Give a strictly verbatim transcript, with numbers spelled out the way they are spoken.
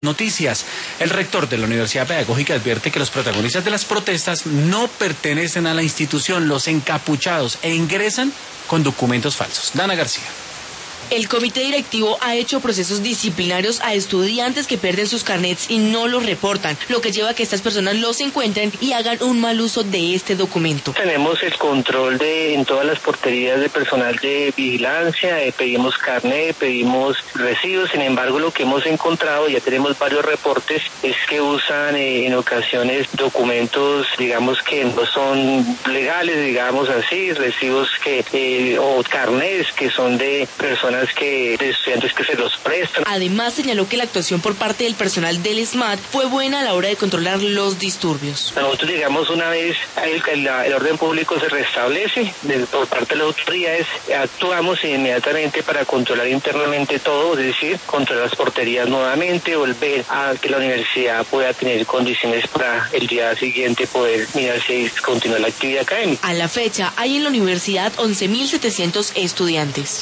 Noticias. El rector de la Universidad Pedagógica advierte que los protagonistas de las protestas no pertenecen a la institución, los encapuchados, e ingresan con documentos falsos. Dana García. El comité directivo ha hecho procesos disciplinarios a estudiantes que pierden sus carnets y no los reportan, lo que lleva a que estas personas los encuentren y hagan un mal uso de este documento. Tenemos el control de en todas las porterías de personal de vigilancia, eh, pedimos carnet, pedimos recibos. Sin embargo, lo que hemos encontrado, ya tenemos varios reportes, es que usan eh, en ocasiones documentos, digamos, que no son legales, digamos así, recibos que eh, o carnets que son de personas que de estudiantes que se los prestan. Además, señaló que la actuación por parte del personal del S M A T fue buena a la hora de controlar los disturbios. Nosotros llegamos una vez, el, el, el orden público se restablece, de, por parte de las autoridades actuamos inmediatamente para controlar internamente todo, es decir, controlar las porterías nuevamente, volver a que la universidad pueda tener condiciones para el día siguiente poder mirar si continúa la actividad académica. A la fecha, hay en la universidad once mil setecientos estudiantes.